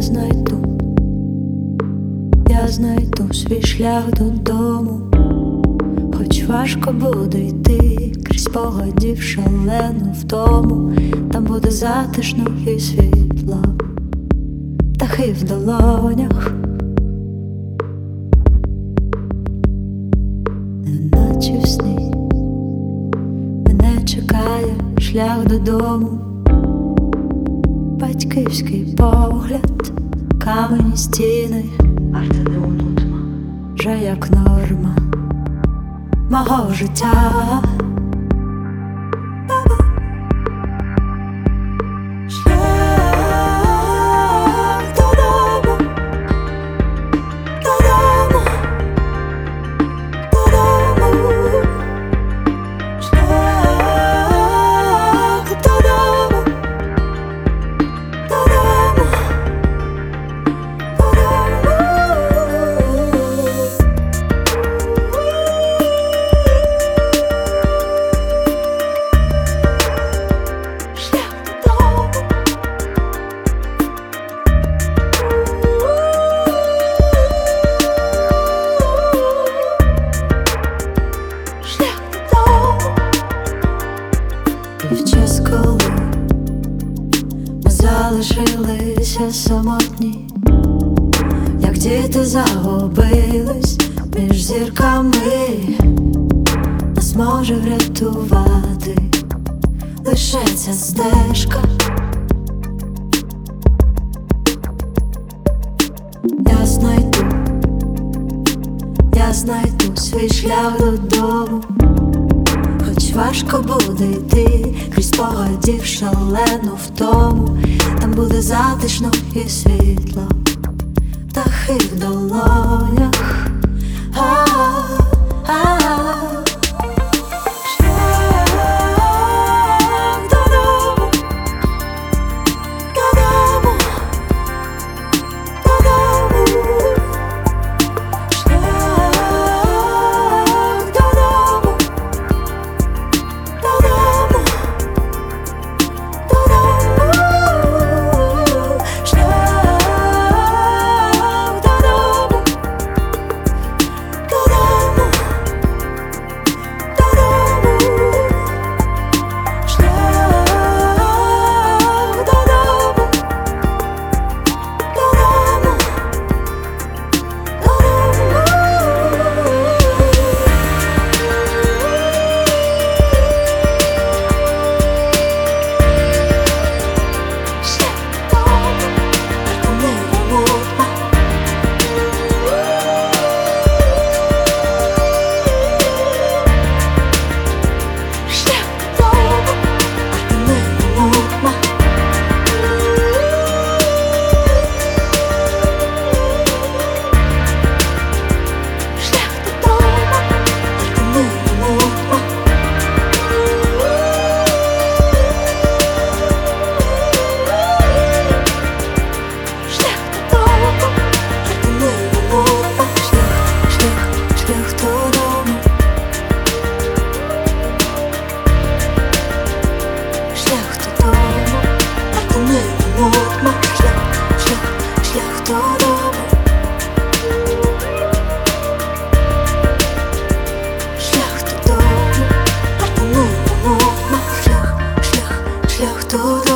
я знайду свій шлях додому, хоч важко буде йти крізь спогадів шалену втому. Там буде затишно і світло, птахи в долонях, неначе в сні. Мене чекає шлях додому, батьківський погляд, камені стіни, вже як норма мого життя. В час, коли ми залишилися самотні, як діти загубились між зірками, нас може врятувати лише ця стежка. Я знайду свій шлях додому, хоч важко буде йти крізь спогадів шалену втому. Там буде затишно і світло, птахи в долонях. Шлях додому.